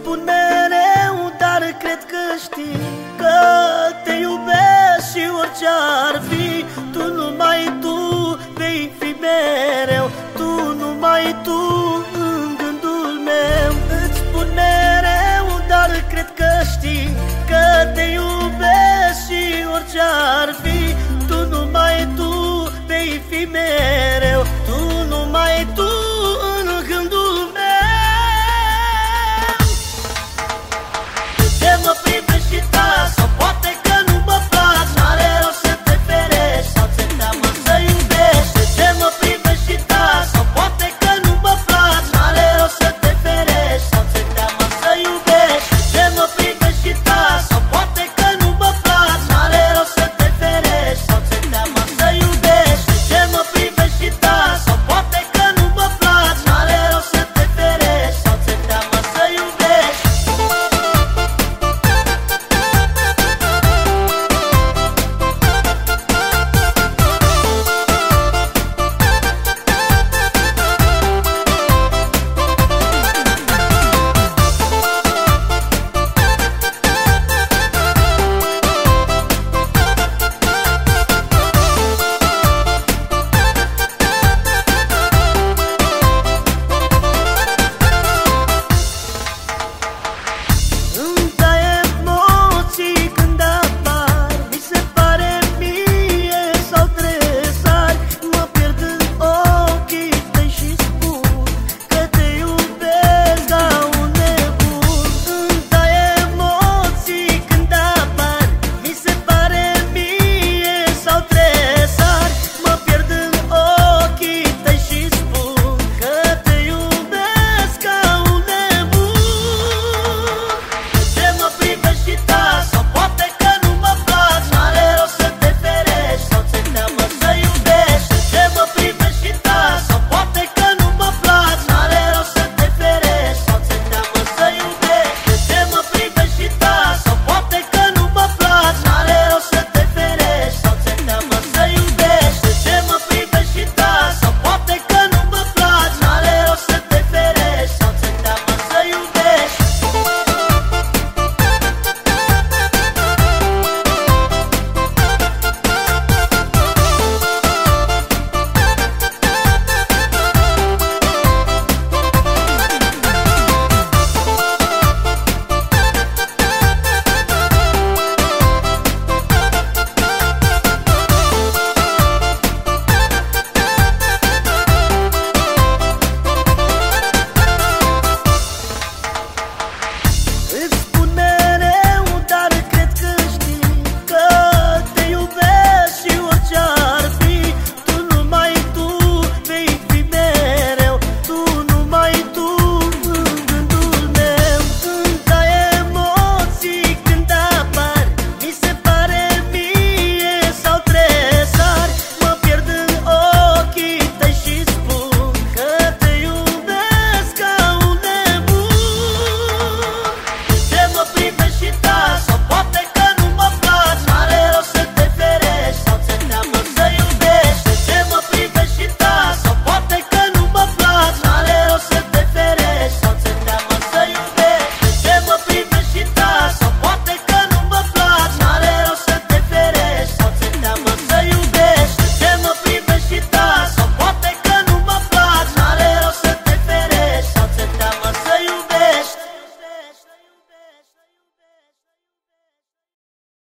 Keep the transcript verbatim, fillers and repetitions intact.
spun mereu, dar cred că știi că te iubesc și orice ar fi, tu, numai tu vei fi mereu, tu, numai tu în gândul meu. Îți spun mereu, dar cred că știi că te iubesc și orice ar fi, tu, numai tu vei fi mereu.